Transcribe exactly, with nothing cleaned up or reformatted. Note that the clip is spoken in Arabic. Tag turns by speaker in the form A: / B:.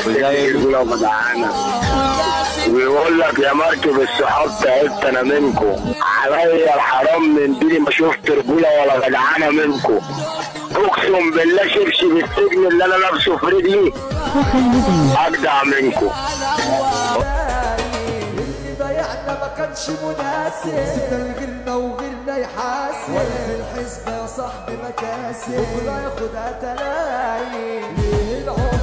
A: رجوله وجدعانه. ويقول لك يا مركب الصحاب تعبت انا منكم، عليا الحرام من ديني ما شفت رجوله ولا جدعانه منكم. اقسم بالله شبشب السجن اللي انا لابسه في رجلي اجدع منكم.
B: اللي ضيعنا ما كانش مناسب، سيبنا لغيرنا وغيرنا يحاسب، ولا في الحسبة يا صاحبي مكاسب، بكرة ياخدها تلاقي. ليه العمر